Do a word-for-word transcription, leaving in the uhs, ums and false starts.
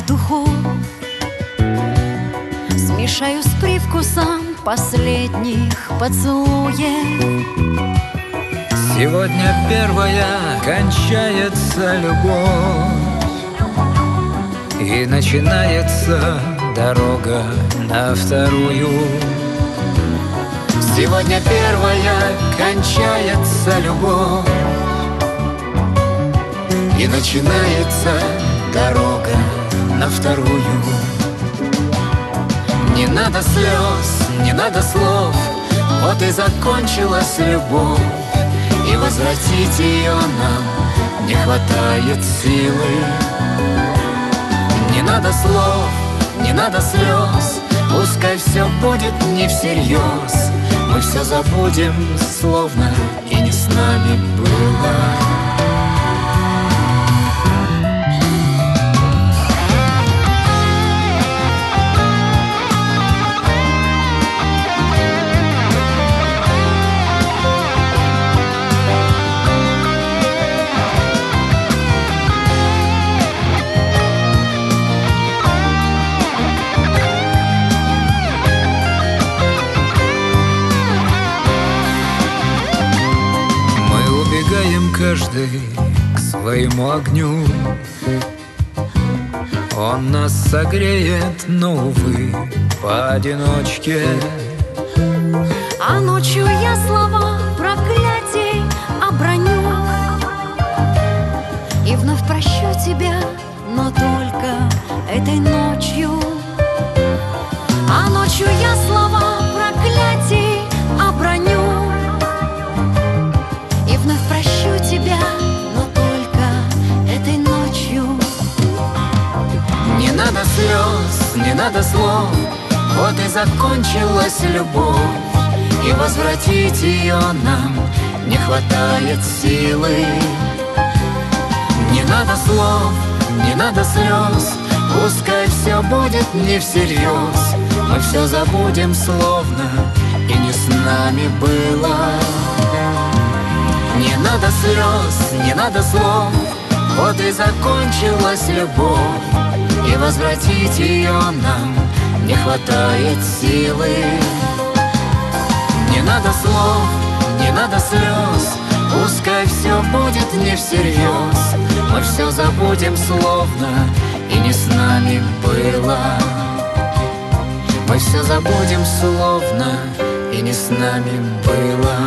аромат духов смешаю с привкусом последних поцелуев. Сегодня первая кончается любовь, и начинается дорога на вторую. Сегодня первая кончается любовь, и начинается дорога на вторую. Не надо слез, не надо слов, вот и закончилась любовь, и возвратить ее нам не хватает силы. Не надо слов, не надо слез, пускай все будет не всерьез, мы все забудем, словно и не с нами было. Каждый к своему огню, он нас согреет, но, увы, поодиночке. А ночью я слова проклятий оброню и вновь прощу тебя, но только этой ночью. А ночью я слова проклятий оброню и вновь прощу тебя, но только этой ночью. Не надо слез, не надо слов, вот и закончилась любовь, и возвратить ее нам не хватает силы. Не надо слов, не надо слез, пускай все будет не всерьез, мы все забудем, словно и не с нами было. Не надо слез, не надо слов, вот и закончилась любовь, и возвратить ее нам не хватает силы. Не надо слов, не надо слез, пускай все будет не всерьез, мы все забудем, словно и не с нами было. Мы все забудем, словно и не с нами было.